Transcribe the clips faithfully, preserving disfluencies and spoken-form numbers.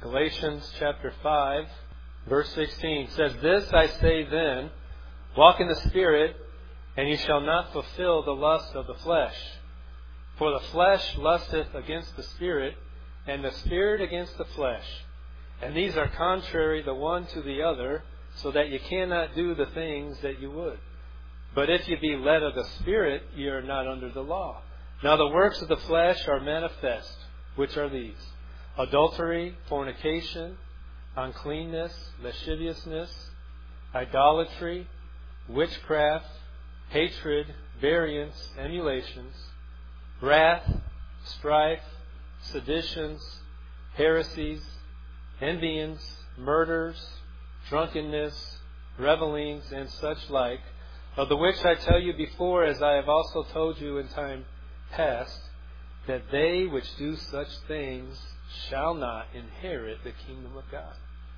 Galatians chapter five, verse sixteen says, "This I say then, walk in the Spirit, and ye shall not fulfill the lust of the flesh. For the flesh lusteth against the Spirit, and the Spirit against the flesh. And these are contrary the one to the other, so that ye cannot do the things that you would. But if ye be led of the Spirit, ye are not under the law. Now the works of the flesh are manifest, which are these: adultery, fornication, uncleanness, lasciviousness, idolatry, witchcraft, hatred, variance, emulations, wrath, strife, seditions, heresies, envyings, murders, drunkenness, revellings, and such like, of the which I tell you before, as I have also told you in time past, that they which do such things shall not inherit the kingdom of God.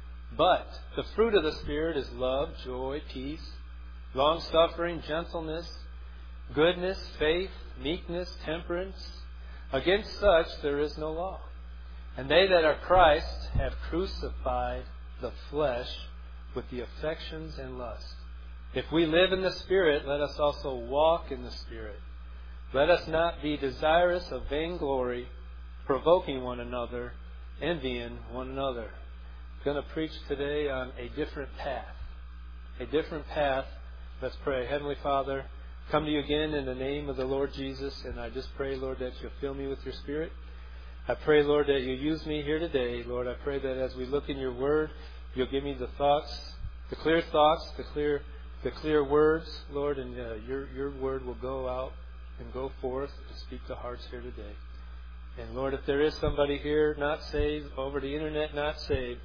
But the fruit of the Spirit is love, joy, peace, long-suffering, gentleness, goodness, faith, meekness, temperance. Against such there is no law. And they that are Christ have crucified the flesh with the affections and lusts. If we live in the Spirit, let us also walk in the Spirit. Let us not be desirous of vainglory, provoking one another, envying one another." I'm going to preach today on a different path. A different path. Let's pray. Heavenly Father, come to you again in the name of the Lord Jesus, and I just pray, Lord, that you'll fill me with your Spirit. I pray, Lord, that you use me here today. Lord, I pray that as we look in your Word, you'll give me the thoughts, the clear thoughts, the clear, the clear words, Lord, and uh, your your Word will go out and go forth to speak to hearts here today. And Lord, if there is somebody here not saved, over the internet not saved,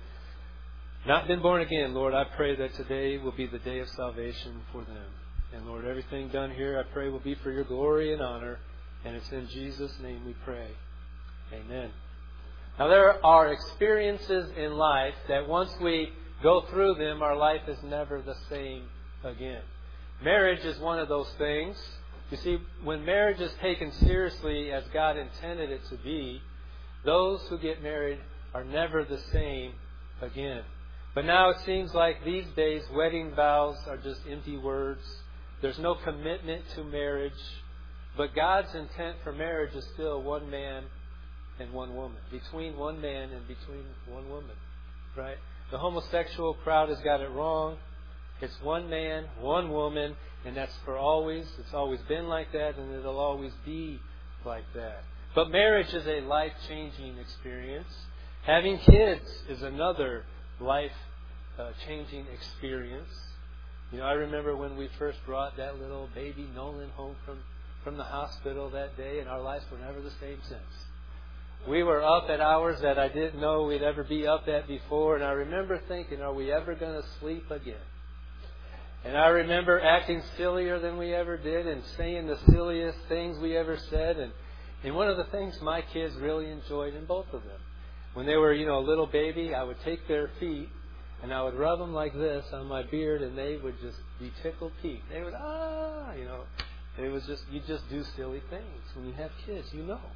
not been born again, Lord, I pray that today will be the day of salvation for them. And Lord, everything done here, I pray, will be for your glory and honor. And it's in Jesus' name we pray. Amen. Now there are experiences in life that once we go through them, our life is never the same again. Marriage is one of those things. You see, when marriage is taken seriously as God intended it to be, those who get married are never the same again. But now it seems like these days wedding vows are just empty words. There's no commitment to marriage. But God's intent for marriage is still one man and one woman. Between one man and between one woman. Right? The homosexual crowd has got it wrong. It's one man, one woman, and that's for always. It's always been like that, and it'll always be like that. But marriage is a life-changing experience. Having kids is another life-changing experience. You know, I remember when we first brought that little baby Nolan home from, from the hospital that day, and our lives were never the same since. We were up at hours that I didn't know we'd ever be up at before, and I remember thinking, are we ever going to sleep again? And I remember acting sillier than we ever did and saying the silliest things we ever said. And, and one of the things my kids really enjoyed in both of them, when they were, you know, a little baby, I would take their feet and I would rub them like this on my beard, and they would just be tickled pink. They would, ah, you know. It was just, you just do silly things when you have kids, you know.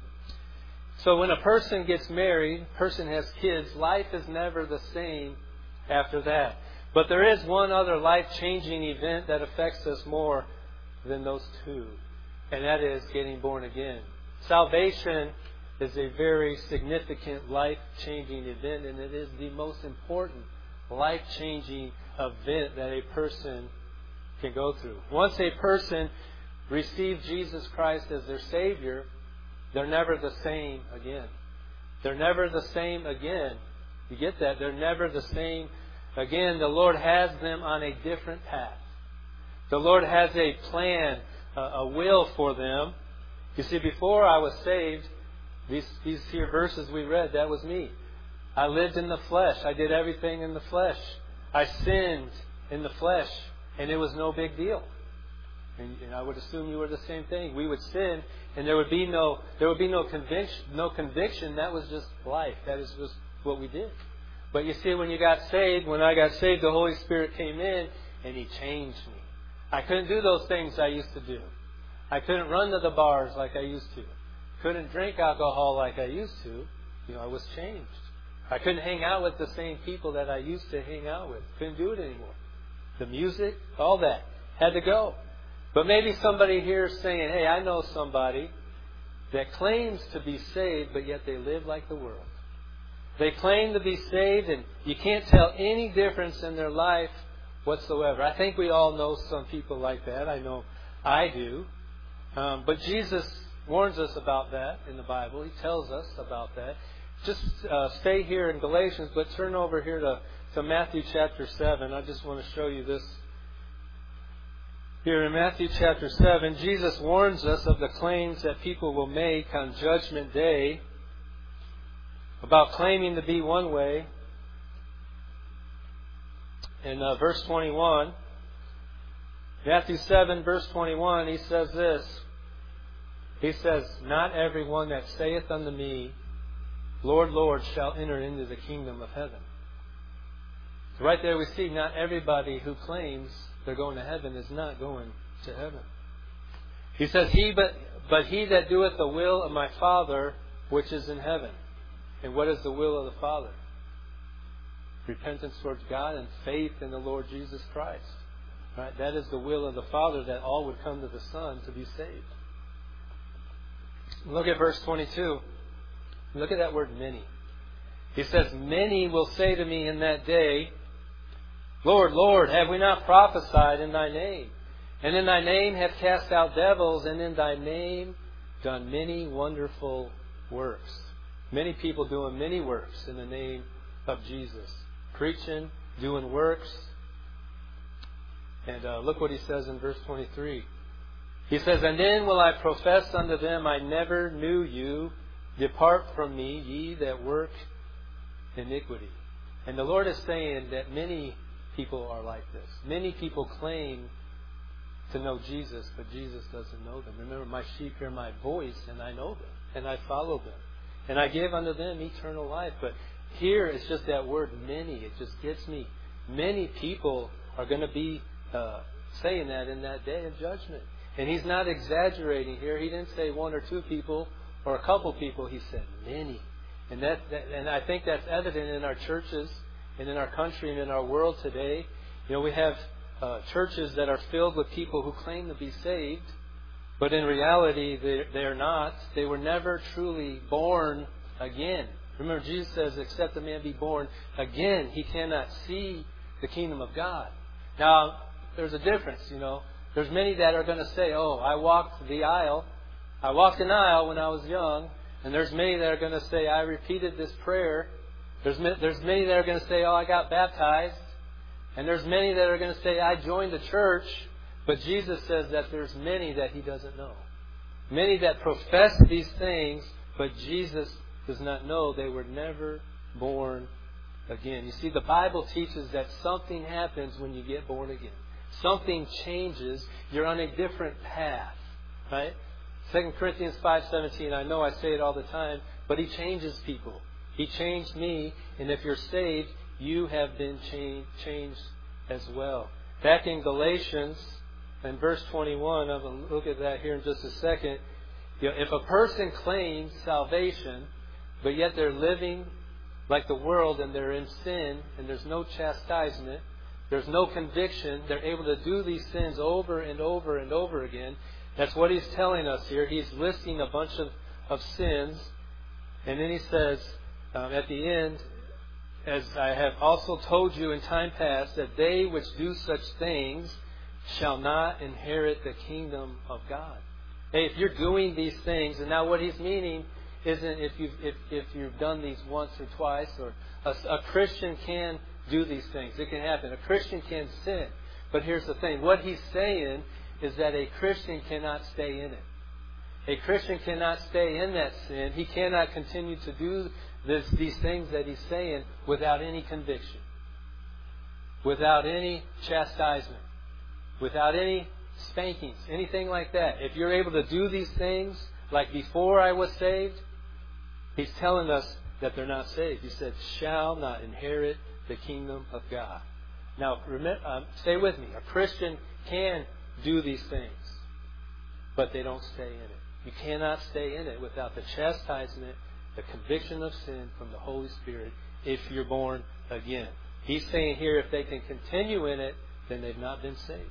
So when a person gets married, a person has kids, life is never the same after that. But there is one other life-changing event that affects us more than those two, and that is getting born again. Salvation is a very significant life-changing event, and it is the most important life-changing event that a person can go through. Once a person receives Jesus Christ as their Savior, they're never the same again. They're never the same again. You get that? They're never the same again. The Lord has them on a different path. The Lord has a plan, a will for them. You see, before I was saved, these, these here verses we read, that was me. I lived in the flesh. I did everything in the flesh. I sinned in the flesh, and it was no big deal. And, and I would assume you were the same thing. We would sin, and there would be no there would be no conviction. No conviction. That was just life. That is just what we did. But you see, when you got saved, when I got saved, the Holy Spirit came in, and He changed me. I couldn't do those things I used to do. I couldn't run to the bars like I used to. Couldn't drink alcohol like I used to. You know, I was changed. I couldn't hang out with the same people that I used to hang out with. Couldn't do it anymore. The music, all that, had to go. But maybe somebody here is saying, hey, I know somebody that claims to be saved, but yet they live like the world. They claim to be saved, and you can't tell any difference in their life whatsoever. I think we all know some people like that. I know I do. Um, but Jesus warns us about that in the Bible. He tells us about that. Just uh, stay here in Galatians, but turn over here to, to Matthew chapter seven. I just want to show you this. Here in Matthew chapter seven, Jesus warns us of the claims that people will make on Judgment Day about claiming to be one way. In uh, verse twenty-one, Matthew seven, verse twenty-one, he says this. He says, not everyone that saith unto me, Lord, Lord, shall enter into the kingdom of heaven. So right there we see not everybody who claims they're going to heaven is not going to heaven. He says, He but but he that doeth the will of my Father which is in heaven. And what is the will of the Father? Repentance towards God and faith in the Lord Jesus Christ. Right? That is the will of the Father, that all would come to the Son to be saved. Look at verse twenty-two. Look at that word many. He says, many will say to me in that day, Lord, Lord, have we not prophesied in Thy name? And in Thy name have cast out devils, and in Thy name done many wonderful works. Many people doing many works in the name of Jesus. Preaching, doing works. And uh, look what he says in verse twenty-three. He says, and then will I profess unto them, I never knew you. Depart from me, ye that work iniquity. And the Lord is saying that many people are like this. Many people claim to know Jesus, but Jesus doesn't know them. Remember, my sheep hear my voice, and I know them, and I follow them. And I give unto them eternal life. But here it's just that word many. It just gets me. Many people are going to be uh, saying that in that day of judgment. And he's not exaggerating here. He didn't say one or two people or a couple people. He said many. And that, that and I think that's evident in our churches and in our country and in our world today. You know, we have uh, churches that are filled with people who claim to be saved, but in reality they, they're not. They were never truly born again. Remember, Jesus says, except a man be born again, he cannot see the kingdom of God. Now, there's a difference, you know. There's many that are going to say, oh, I walked the aisle. I walked an aisle when I was young. And there's many that are going to say, I repeated this prayer. There's, there's many that are going to say, oh, I got baptized. And there's many that are going to say, I joined the church. But Jesus says that there's many that He doesn't know. Many that profess these things, but Jesus does not know. They were never born again. You see, the Bible teaches that something happens when you get born again. Something changes. You're on a different path. Right? Second Corinthians five seventeen, I know I say it all the time, but He changes people. He changed me, and if you're saved, you have been cha- changed as well. Back in Galatians, in verse twenty-one, I'm going to look at that here in just a second. You know, if a person claims salvation, but yet they're living like the world and they're in sin, and there's no chastisement, there's no conviction, they're able to do these sins over and over and over again. That's what he's telling us here. He's listing a bunch of, of sins. And then he says um, at the end, as I have also told you in time past, that they which do such things shall not inherit the kingdom of God. Hey, if you're doing these things, and now what he's meaning isn't if you've, if, if you've done these once or twice, or a, a Christian can do these things. It can happen. A Christian can sin. But here's the thing. What he's saying is that a Christian cannot stay in it. A Christian cannot stay in that sin. He cannot continue to do this, these things that he's saying without any conviction, without any chastisement, without any spankings, anything like that. If you're able to do these things like before I was saved, he's telling us that they're not saved. He said, shall not inherit the kingdom of God. Now, remember, um, stay with me. A Christian can do these things, but they don't stay in it. You cannot stay in it without the chastisement, the conviction of sin from the Holy Spirit if you're born again. He's saying here if they can continue in it, then they've not been saved.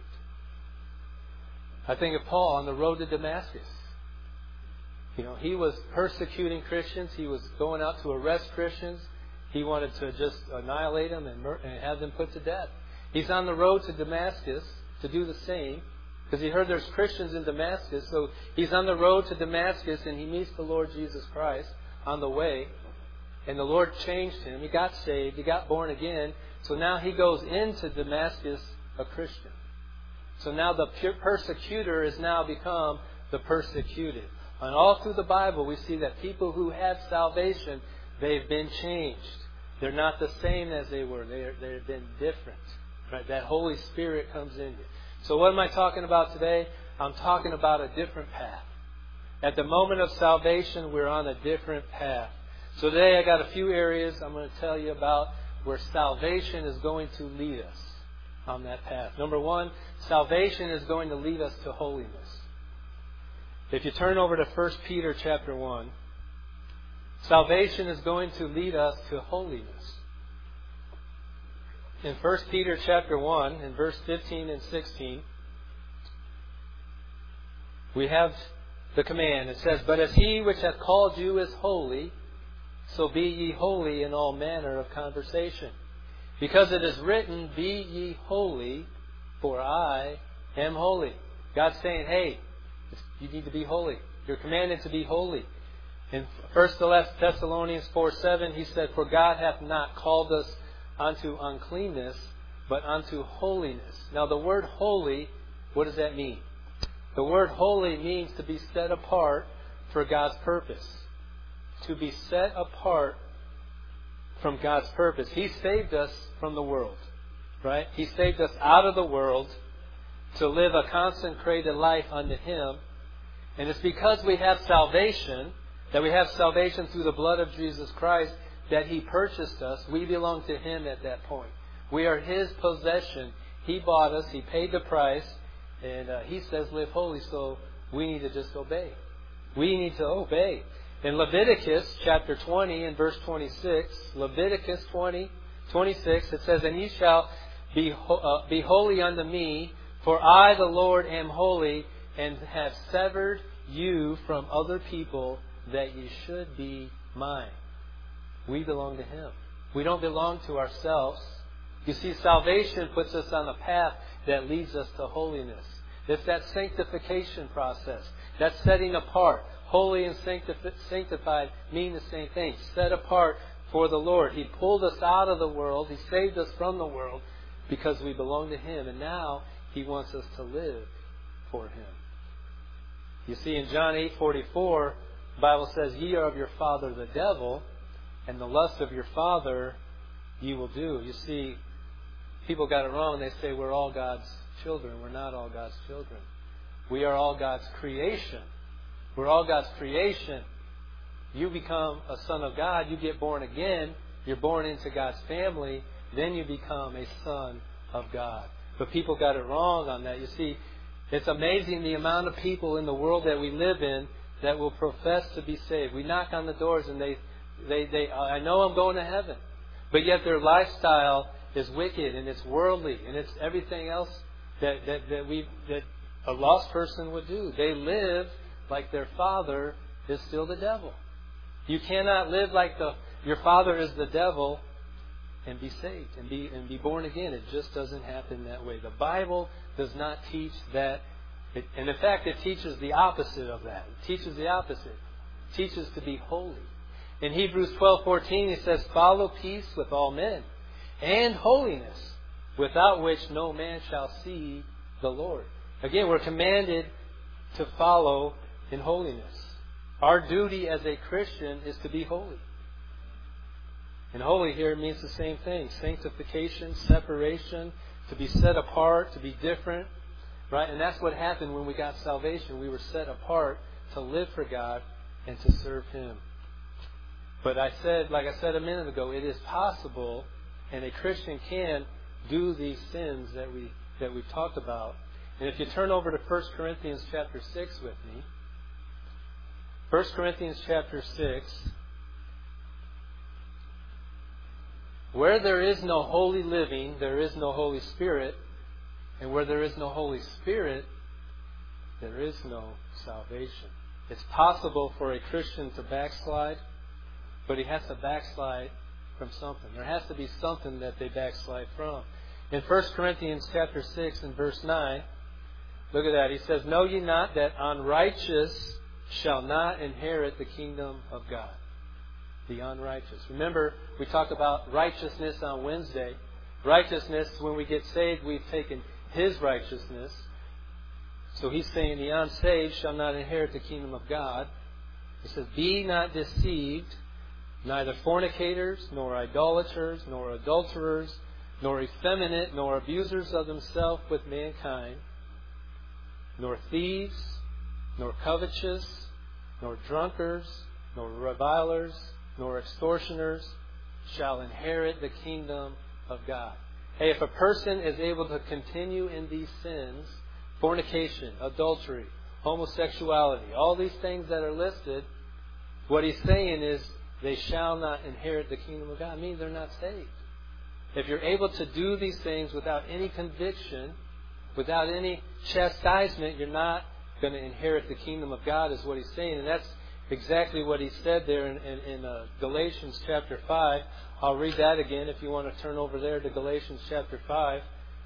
I think of Paul on the road to Damascus. You know, he was persecuting Christians. He was going out to arrest Christians. He wanted to just annihilate them and, mur- and have them put to death. He's on the road to Damascus to do the same because he heard there's Christians in Damascus. So he's on the road to Damascus and he meets the Lord Jesus Christ on the way. And the Lord changed him. He got saved. He got born again. So now he goes into Damascus a Christian. So now the persecutor has now become the persecuted. And all through the Bible we see that people who have salvation, they've been changed. They're not the same as they were. They're, they've been different. Right? That Holy Spirit comes in you. So what am I talking about today? I'm talking about a different path. At the moment of salvation, we're on a different path. So today I got a few areas I'm going to tell you about where salvation is going to lead us on that path. Number one, salvation is going to lead us to holiness. If you turn over to First Peter chapter one, salvation is going to lead us to holiness. In First Peter chapter one, in verse fifteen and sixteen, we have the command. It says, "But as he which hath called you is holy, so be ye holy in all manner of conversation. Because it is written, Be ye holy, for I am holy." God's saying, hey, you need to be holy. You're commanded to be holy. In First Thessalonians four seven, he said, "For God hath not called us unto uncleanness, but unto holiness." Now the word holy, what does that mean? The word holy means to be set apart for God's purpose. To be set apart from God's purpose. He saved us from the world. Right? He saved us out of the world to live a consecrated life unto Him. And it's because we have salvation, that we have salvation through the blood of Jesus Christ, that He purchased us. We belong to Him at that point. We are His possession. He bought us. He paid the price. And uh, He says live holy, so we need to just obey. We need to obey. In Leviticus chapter twenty and verse twenty-six, Leviticus twenty, twenty-six, it says, "And ye shall be, uh, be holy unto me, for I the Lord am holy, and have severed you from other people, that ye should be mine." We belong to Him. We don't belong to ourselves. You see, salvation puts us on a path that leads us to holiness. It's that sanctification process. That's setting apart. Holy and sanctified mean the same thing. Set apart for the Lord. He pulled us out of the world. He saved us from the world because we belong to Him. And now He wants us to live for Him. You see, in John eight forty-four, the Bible says, "Ye are of your father the devil, and the lust of your father ye will do." You see, people got it wrong. They say we're all God's children. We're not all God's children. We are all God's creation. We're all God's creation. You become a son of God. You get born again. You're born into God's family. Then you become a son of God. But people got it wrong on that. You see, it's amazing the amount of people in the world that we live in that will profess to be saved. We knock on the doors and they, they, they I know I'm going to heaven. But yet their lifestyle is wicked and it's worldly and it's everything else that, that, that we that a lost person would do. They live like their father is still the devil. You cannot live like the your father is the devil and be saved and be and be born again. It just doesn't happen that way. The Bible does not teach that. It, and in fact, it teaches the opposite of that. It teaches the opposite. It teaches to be holy. In Hebrews twelve fourteen, it says, "Follow peace with all men, and holiness, without which no man shall see the Lord." Again, we're commanded to follow in holiness. Our duty as a Christian is to be holy. And holy here means the same thing. Sanctification, separation, to be set apart, to be different. Right? And that's what happened when we got salvation. We were set apart to live for God and to serve Him. But I said, like I said a minute ago, it is possible, and a Christian can do these sins that we that we've talked about. And if you turn over to First Corinthians chapter six with me, First Corinthians chapter six, Where there is no holy living, there is no Holy Spirit. And where there is no Holy Spirit, there is no salvation. It's possible for a Christian to backslide, but he has to backslide from something. There has to be something that they backslide from. In First Corinthians chapter six and verse nine, look at that. He says, "Know ye not that unrighteous shall not inherit the kingdom of God?" The unrighteous. Remember, we talked about righteousness on Wednesday. Righteousness, when we get saved, we've taken His righteousness. So He's saying the unsaved shall not inherit the kingdom of God. He says, "Be not deceived, neither fornicators, nor idolaters, nor adulterers, nor effeminate, nor abusers of themselves with mankind, nor thieves, nor covetous, nor drunkards, nor revilers, nor extortioners shall inherit the kingdom of God." Hey, if a person is able to continue in these sins, fornication, adultery, homosexuality, all these things that are listed, what he's saying is they shall not inherit the kingdom of God. It means they're not saved. If you're able to do these things without any conviction, without any chastisement, you're not going to inherit the kingdom of God, is what he's saying. And that's exactly what he said there in, in, in uh, Galatians chapter five. I'll read that again if you want to turn over there to Galatians chapter five.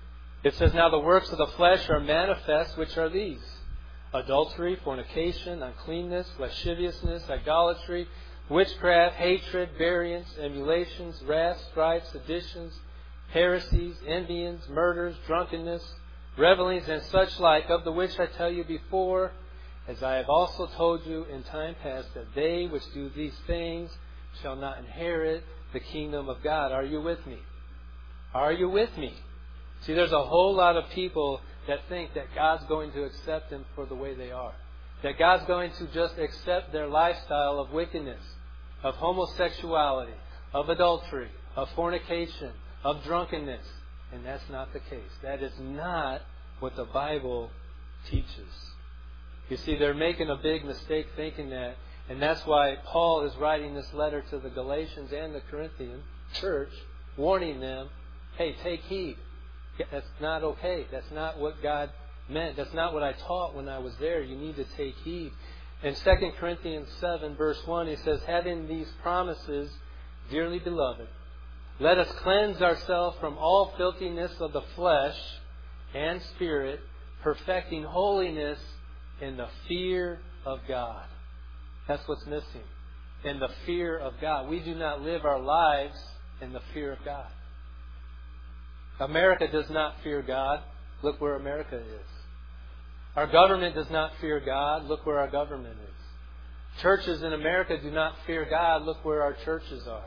It says, "Now the works of the flesh are manifest, which are these: adultery, fornication, uncleanness, lasciviousness, idolatry, witchcraft, hatred, variance, emulations, wrath, strife, seditions, heresies, envyings, murders, drunkenness, revelings, and such like, of the which I tell you before, as I have also told you in time past, that they which do these things shall not inherit the kingdom of God." Are you with me? Are you with me? See, there's a whole lot of people that think that God's going to accept them for the way they are. That God's going to just accept their lifestyle of wickedness, of homosexuality, of adultery, of fornication, of drunkenness. And that's not the case. That is not what the Bible teaches. You see, they're making a big mistake thinking that. And that's why Paul is writing this letter to the Galatians and the Corinthian church, warning them, hey, take heed. That's not okay. That's not what God meant. That's not what I taught when I was there. You need to take heed. In Second Corinthians seven, verse one, he says, "Having these promises, dearly beloved, let us cleanse ourselves from all filthiness of the flesh and spirit, perfecting holiness in the fear of God." That's what's missing. In the fear of God. We do not live our lives in the fear of God. America does not fear God. Look where America is. Our government does not fear God. Look where our government is. Churches in America do not fear God. Look where our churches are.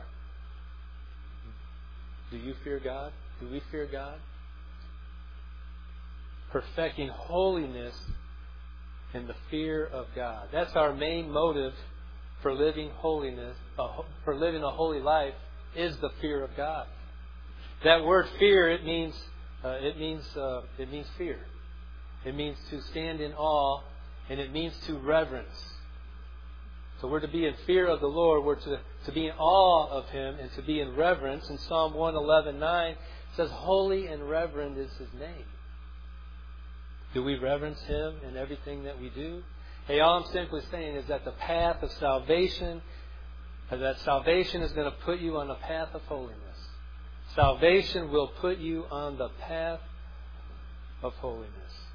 Do you fear God? Do we fear God? Perfecting holiness in the fear of God. That's our main motive for living holiness, uh, for living a holy life, is the fear of God. That word fear, it means uh, it means uh, it means fear. It means to stand in awe, and it means to reverence. So we're to be in fear of the Lord. We're to, to be in awe of Him and to be in reverence. In Psalm one eleven nine, it says, "Holy and reverend is His name." Do we reverence Him in everything that we do? Hey, all I'm simply saying is that the path of salvation, that salvation is going to put you on the path of holiness. Salvation will put you on the path of holiness.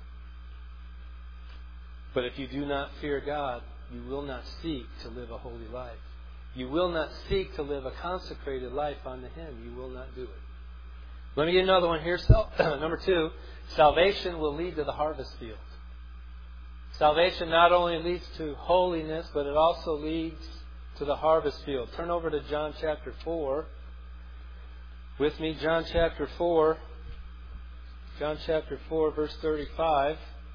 But if you do not fear God, you will not seek to live a holy life. You will not seek to live a consecrated life unto Him. You will not do it. Let me get another one here. Number two, salvation will lead to the harvest field. Salvation not only leads to holiness, but it also leads to the harvest field. Turn over to John chapter four. With me, John chapter four. John chapter four, verse thirty-five.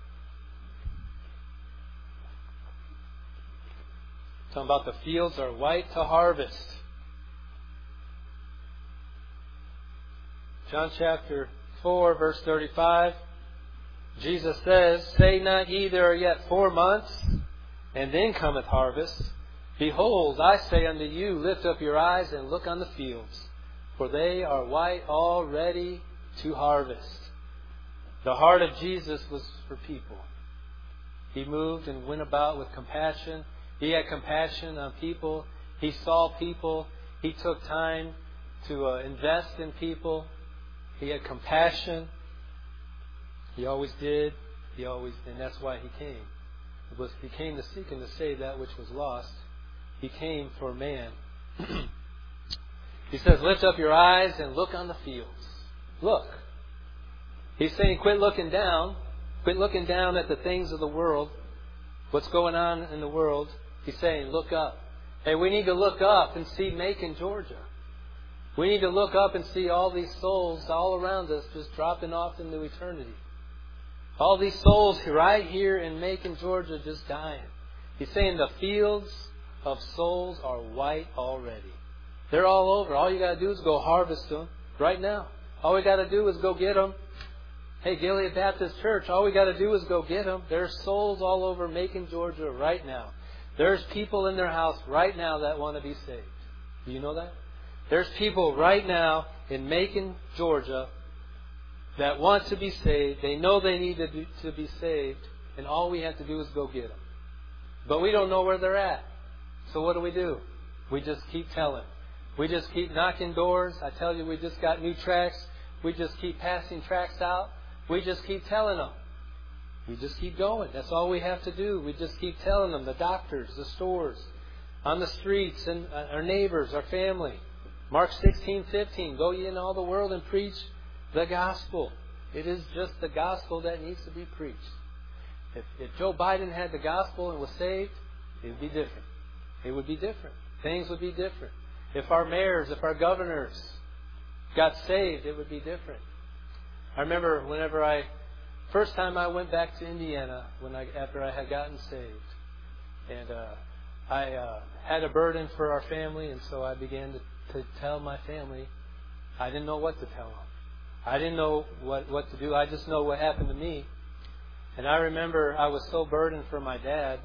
Talking about the fields are white to harvest. John chapter four, verse thirty-five. Jesus says, "Say not ye, there are yet four months, and then cometh harvest. Behold, I say unto you, lift up your eyes and look on the fields, for they are white already to harvest. The heart of Jesus was for people. He moved and went about with compassion. He had compassion on people. He saw people. He took time to uh, invest in people. He had compassion. He always did. He always, and that's why He came. It was, He came to seek and to save that which was lost. He came for man. He says, lift up your eyes and look on the fields. Look. He's saying, quit looking down. Quit looking down at the things of the world. What's going on in the world. He's saying, look up. Hey, we need to look up and see Macon, Georgia. We need to look up and see all these souls all around us just dropping off into eternity. All these souls right here in Macon, Georgia just dying. He's saying the fields of souls are white already. They're all over. All you got to do is go harvest them right now. All we got to do is go get them. Hey, Gilead Baptist Church, all we got to do is go get them. There's souls all over Macon, Georgia right now. There's people in their house right now that want to be saved. Do you know that? There's people right now in Macon, Georgia that want to be saved. They know they need to, do, to be saved. And all we have to do is go get them. But we don't know where they're at. So what do we do? We just keep telling. We just keep knocking doors. I tell you, we just got new tracts. We just keep passing tracts out. We just keep telling them. We just keep going. That's all we have to do. We just keep telling them. The doctors, the stores, on the streets, and our neighbors, our family. Mark sixteen fifteen. Go ye in all the world and preach the gospel. It is just the gospel that needs to be preached. If, if Joe Biden had the gospel and was saved, it would be different. It would be different. Things would be different. If our mayors, if our governors got saved, it would be different. I remember whenever I, first time I went back to Indiana, when I after I had gotten saved, and uh, I uh, had a burden for our family, and so I began to, to tell my family. I didn't know what to tell them. I didn't know what, what to do. I just know what happened to me. And I remember I was so burdened for my dad,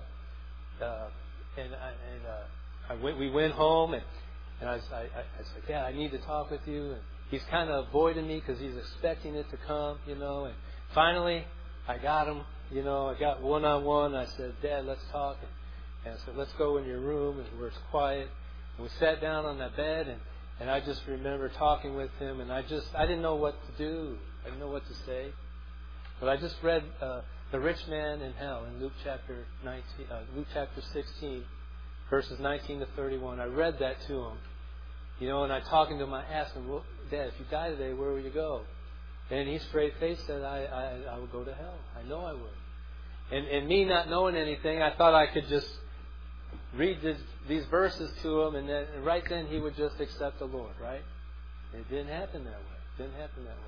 uh, and, I, and uh, I went, we went home, and, and I, was, I, I said, Dad, I need to talk with you. And he's kind of avoiding me because he's expecting it to come, you know. And finally, I got him, you know. I got one-on-one. I said, Dad, let's talk. And, and I said, let's go in your room and where it's quiet. And we sat down on that bed, and, and I just remember talking with him. And I just, I didn't know what to do. I didn't know what to say. But I just read uh, The Rich Man in Hell in Luke chapter nineteen, uh, Luke chapter sixteen, verses nineteen to thirty-one. I read that to him. You know, and I talking to him, I asked him, well, Dad, if you die today, where will you go? And he straight faced said, I, I, I will go to hell. I know I would. And, and me not knowing anything, I thought I could just read this, these verses to him, and then and right then he would just accept the Lord, right? It didn't happen that way. It didn't happen that way.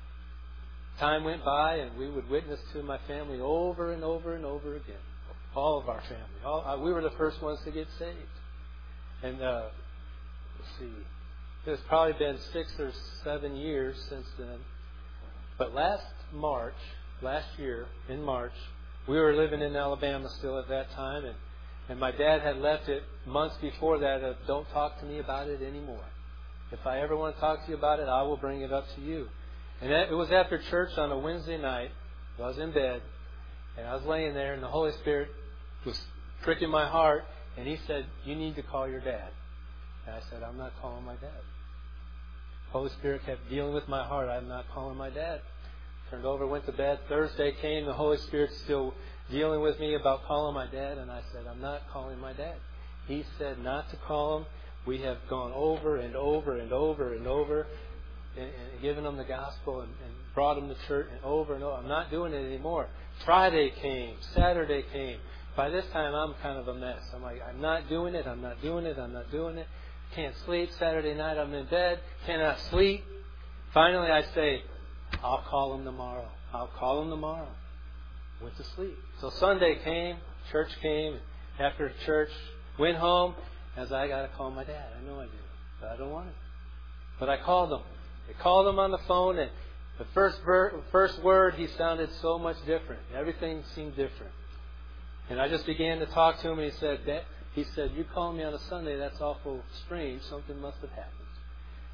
Time went by, and we would witness to my family over and over and over again. All of our family. All, uh, we were the first ones to get saved. And uh, let's see, it's probably been six or seven years since then. But last March, last year, in March, we were living in Alabama still at that time, and, and my dad had left it months before that of, don't talk to me about it anymore. If I ever want to talk to you about it, I will bring it up to you. And that, it was after church on a Wednesday night. I was in bed, and I was laying there, and the Holy Spirit was pricking my heart, and He said, you need to call your dad. And I said, I'm not calling my dad. Holy Spirit kept dealing with my heart. I'm not calling my dad. Turned over, went to bed. Thursday came. The Holy Spirit's still dealing with me about calling my dad. And I said, I'm not calling my dad. He said not to call him. We have gone over and over and over and over and, and given him the gospel and, and brought him to church and over and over. I'm not doing it anymore. Friday came. Saturday came. By this time, I'm kind of a mess. I'm like, I'm not doing it. I'm not doing it. I'm not doing it. Can't sleep. Saturday night, I'm in bed. Cannot sleep. Finally, I say, I'll call him tomorrow. I'll call him tomorrow. Went to sleep. So Sunday came. Church came. After church, went home. As I got to call my dad. I know I do. But I don't want to. But I called him. I called him on the phone, and the first ver- first word, he sounded so much different. Everything seemed different. And I just began to talk to him, and he said, Dad, he said, you called me on a Sunday. That's awful strange. Something must have happened.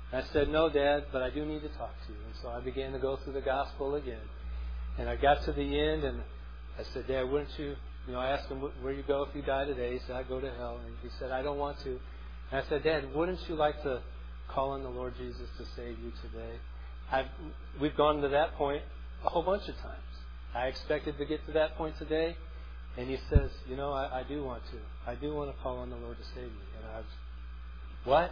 And I said, no, Dad, but I do need to talk to you. And so I began to go through the gospel again. And I got to the end, and I said, Dad, wouldn't you, you know, I asked him, where you go if you die today? He said, I go to hell. And he said, I don't want to. And I said, Dad, wouldn't you like to call on the Lord Jesus to save you today? I've, we've gone to that point a whole bunch of times. I expected to get to that point today. And he says, you know, I, I do want to. I do want to call on the Lord to save you. And I was, what?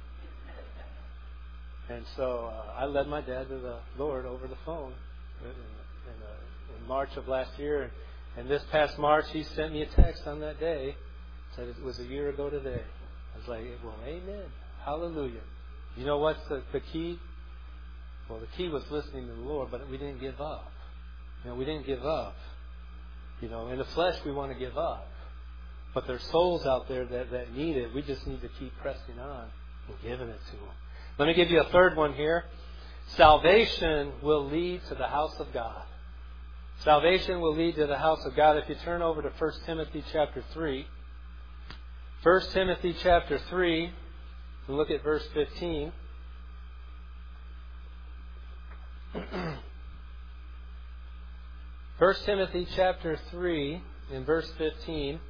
And so uh, I led my dad to the Lord over the phone in, in, uh, in March of last year. And, and this past March, he sent me a text on that day. Said it was a year ago today. I was like, well, amen. Hallelujah. You know what's the, the key? Well, the key was listening to the Lord, but we didn't give up. You know, we didn't give up. You know, in the flesh, we want to give up. But there's souls out there that, that need it. We just need to keep pressing on and giving it to them. Let me give you a third one here. Salvation will lead to the house of God. Salvation will lead to the house of God. If you turn over to First Timothy chapter three. First Timothy chapter three, and look at verse fifteen. First Timothy chapter three, in verse fifteen.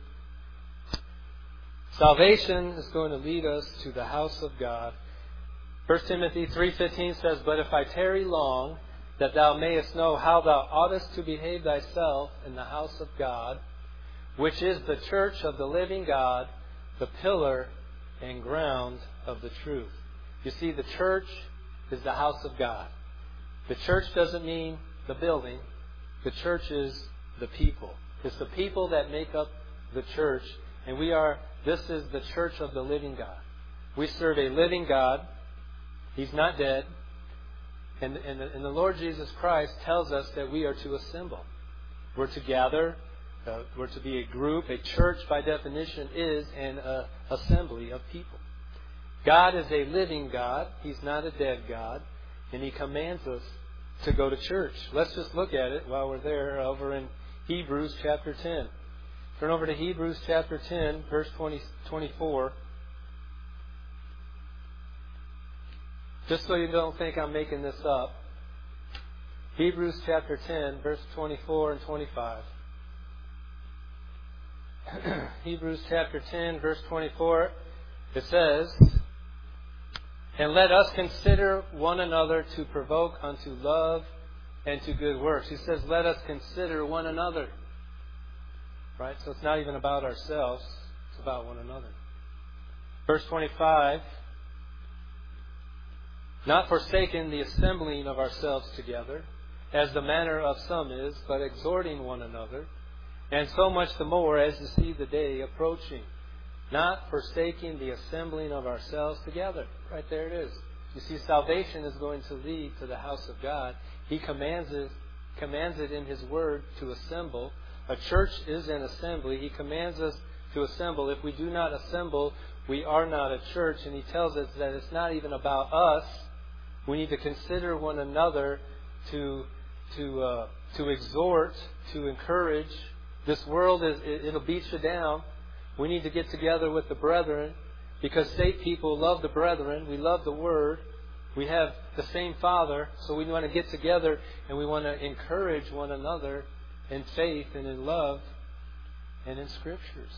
Salvation is going to lead us to the house of God. First Timothy three fifteen says, But if I tarry long, that thou mayest know how thou oughtest to behave thyself in the house of God, which is the church of the living God, the pillar and ground of the truth. You see, the church is the house of God. The church doesn't mean the building. The church is the people. It's the people that make up the church. And we are, this is the church of the living God. We serve a living God. He's not dead. And, and, the, and the Lord Jesus Christ tells us that we are to assemble. We're to gather. Uh, we're to be a group. A church, by definition, is an uh, assembly of people. God is a living God. He's not a dead God. And He commands us to go to church. Let's just look at it while we're there over in Hebrews chapter ten. Turn over to Hebrews chapter ten, verse twenty, twenty-four. Just so you don't think I'm making this up. Hebrews chapter ten, verse twenty-four and twenty-five. Hebrews chapter ten, verse twenty-four. It says, And let us consider one another to provoke unto love and to good works. He says, let us consider one another. Right? So it's not even about ourselves. It's about one another. Verse twenty-five. Not forsaking the assembling of ourselves together, as the manner of some is, but exhorting one another, and so much the more as you see the day approaching. Not forsaking the assembling of ourselves together. Right there it is. You see, salvation is going to lead to the house of God. He commands it, commands it in His Word to assemble. A church is an assembly. He commands us to assemble. If we do not assemble, we are not a church. And He tells us that it's not even about us. We need to consider one another to to uh, to exhort, to encourage. This world is it, it'll beat you down. We need to get together with the brethren, because saved people love the brethren. We love the Word. We have the same Father, so we want to get together and we want to encourage one another in faith and in love and in Scriptures.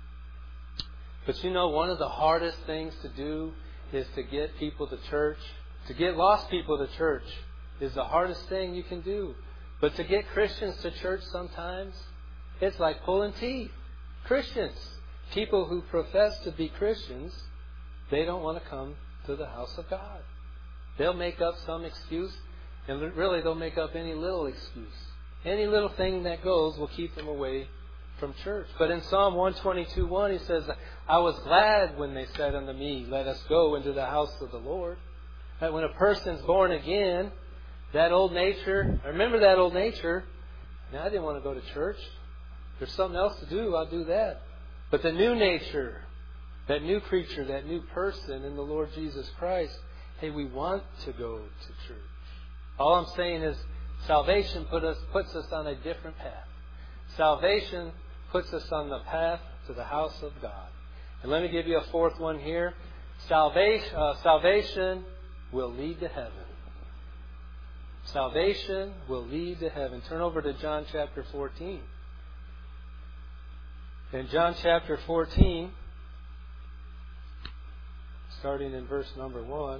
But you know, one of the hardest things to do is to get people to church. To get lost people to church is the hardest thing you can do. But to get Christians to church sometimes, it's like pulling teeth. Christians, people who profess to be Christians, they don't want to come to the house of God. They'll make up some excuse, and really they'll make up any little excuse. Any little thing that goes will keep them away from church. But in Psalm one twenty-two one, he says, I was glad when they said unto me, let us go into the house of the Lord. That when a person's born again, that old nature, I remember that old nature, now I didn't want to go to church. There's something else to do, I'll do that. But the new nature, that new creature, that new person in the Lord Jesus Christ, hey, we want to go to church. All I'm saying is salvation put us, puts us on a different path. Salvation puts us on the path to the house of God. And let me give you a fourth one here. Salvation, uh, salvation will lead to heaven. Salvation will lead to heaven. Turn over to John chapter fourteen. In John chapter fourteen, starting in verse number one.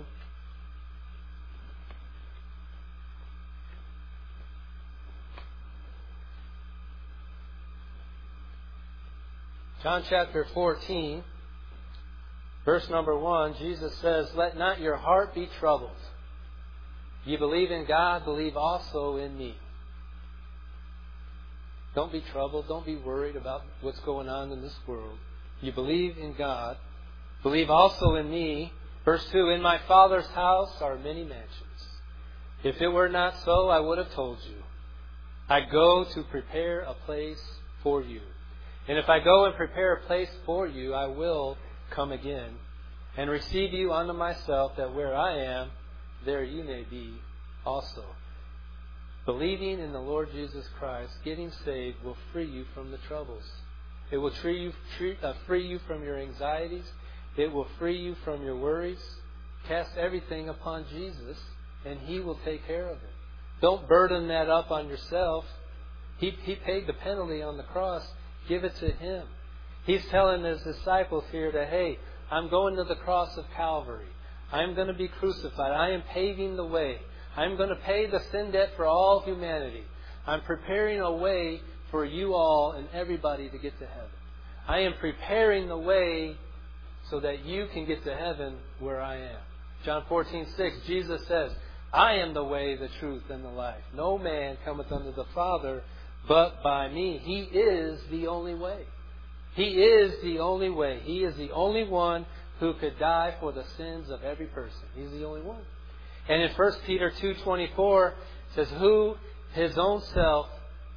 John chapter fourteen, verse number one, Jesus says, "Let not your heart be troubled. You believe in God, believe also in me." Don't be troubled. Don't be worried about what's going on in this world. You believe in God, believe also in me. Verse two, "In my Father's house are many mansions. If it were not so, I would have told you. I go to prepare a place for you. And if I go and prepare a place for you, I will come again and receive you unto myself, that where I am, there you may be also." Believing in the Lord Jesus Christ, getting saved, will free you from the troubles. It will free you, free, uh, free you from your anxieties. It will free you from your worries. Cast everything upon Jesus, and He will take care of it. Don't burden that up on yourself. He, he paid the penalty on the cross. Give it to Him. He's telling His disciples here that, hey, I'm going to the cross of Calvary. I'm going to be crucified. I am paving the way. I'm going to pay the sin debt for all humanity. I'm preparing a way for you all and everybody to get to heaven. I am preparing the way so that you can get to heaven where I am. John fourteen six, Jesus says, "I am the way, the truth, and the life. No man cometh unto the Father but by me." He is the only way. He is the only way. He is the only one who could die for the sins of every person. He's the only one. And in First Peter two twenty-four, it says, "Who His own self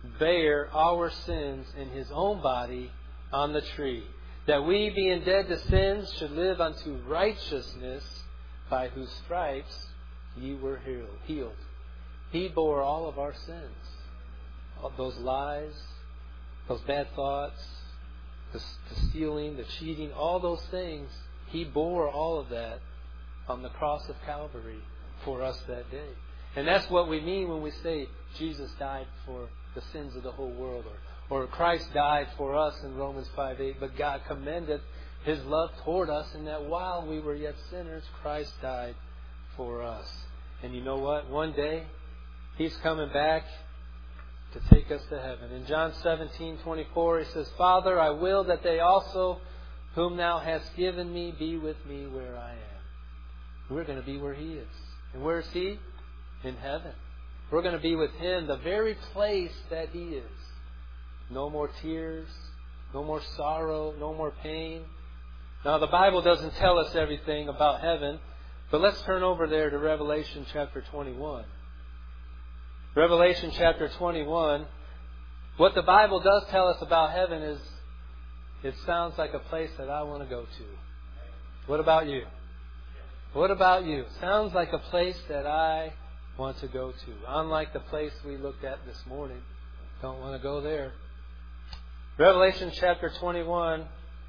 bare our sins in His own body on the tree, that we, being dead to sins, should live unto righteousness, by whose stripes ye were healed." He bore all of our sins. All those lies, those bad thoughts, the, the stealing, the cheating, all those things, He bore all of that on the cross of Calvary for us that day. And that's what we mean when we say Jesus died for the sins of the whole world, or, or Christ died for us in Romans five eight. But God commendeth His love toward us in that while we were yet sinners, Christ died for us. And you know what? One day, He's coming back to take us to heaven. In John seventeen twenty-four, He says, "Father, I will that they also, whom Thou hast given me, be with me where I am." We're going to be where He is. And where is He? In heaven. We're going to be with Him, the very place that He is. No more tears, no more sorrow, no more pain. Now, the Bible doesn't tell us everything about heaven, but let's turn over there to Revelation chapter twenty-one. Revelation chapter twenty-one, what the Bible does tell us about heaven is it sounds like a place that I want to go to. What about you? What about you? Sounds like a place that I want to go to. Unlike the place we looked at this morning. Don't want to go there. Revelation chapter twenty-one,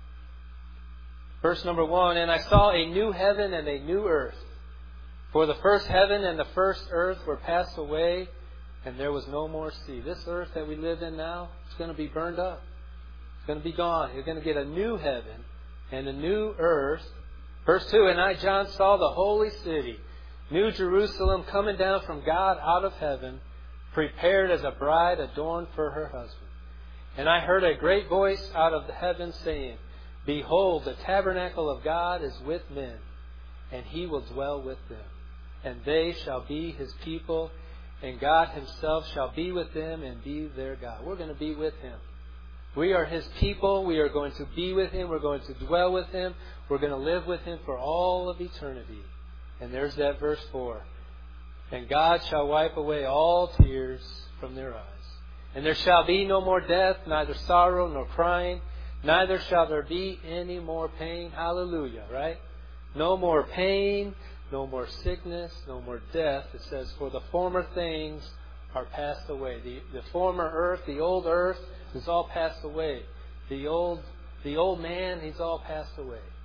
verse number one, "And I saw a new heaven and a new earth. For the first heaven and the first earth were passed away, and there was no more sea." This earth that we live in now, it's going to be burned up. It's going to be gone. You're going to get a new heaven and a new earth. Verse two, "And I, John, saw the holy city, New Jerusalem, coming down from God out of heaven, prepared as a bride adorned for her husband. And I heard a great voice out of the heavens saying, Behold, the tabernacle of God is with men, and He will dwell with them. And they shall be His people, and God Himself shall be with them and be their God." We're going to be with Him. We are His people. We are going to be with Him. We're going to dwell with Him. We're going to live with Him for all of eternity. And there's that verse four. "And God shall wipe away all tears from their eyes. And there shall be no more death, neither sorrow nor crying, neither shall there be any more pain." Hallelujah, right? No more pain, no more sickness, no more death. It says, "For the former things are passed away." The, the former earth, the old earth, is all passed away. The old, the old man, he's all passed away.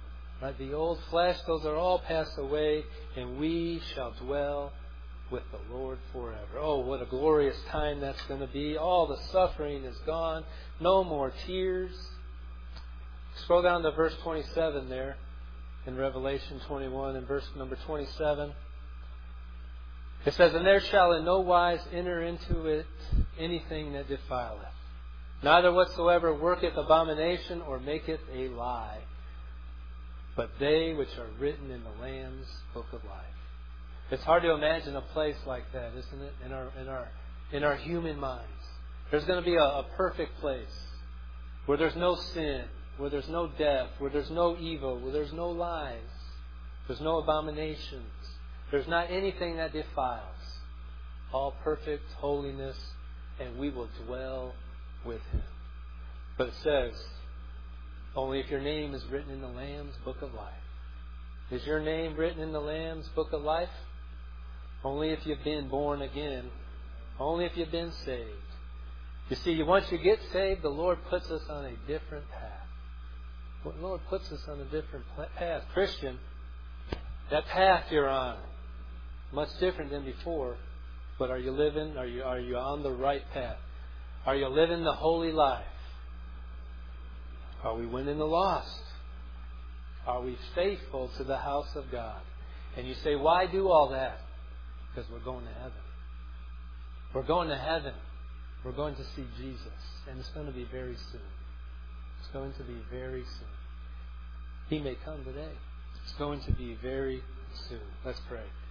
Right? The old flesh, those are all passed away, and we shall dwell with the Lord forever. Oh, what a glorious time that's going to be. All the suffering is gone. No more tears. Scroll down to verse twenty-seven there in Revelation twenty-one, and verse number twenty-seven. It says, "And there shall in no wise enter into it anything that defileth, neither whatsoever worketh abomination or maketh a lie, but they which are written in the Lamb's book of life." It's hard to imagine a place like that, isn't it? In our in our in our human minds, there's going to be a, a perfect place where there's no sin, where there's no death, where there's no evil, where there's no lies, there's no abominations, there's not anything that defiles. All perfect holiness, and we will dwell with Him. But it says, only if your name is written in the Lamb's book of life. Is your name written in the Lamb's book of life? Only if you've been born again. Only if you've been saved. You see, once you get saved, the Lord puts us on a different path. The Lord puts us on a different path. Christian, that path you're on, much different than before. But are you living? Are you are you on the right path? Are you living the holy life? Are we winning the lost? Are we faithful to the house of God? And you say, why do all that? Because we're going to heaven. We're going to heaven. We're going to see Jesus. And it's going to be very soon. It's going to be very soon. He may come today. It's going to be very soon. Let's pray.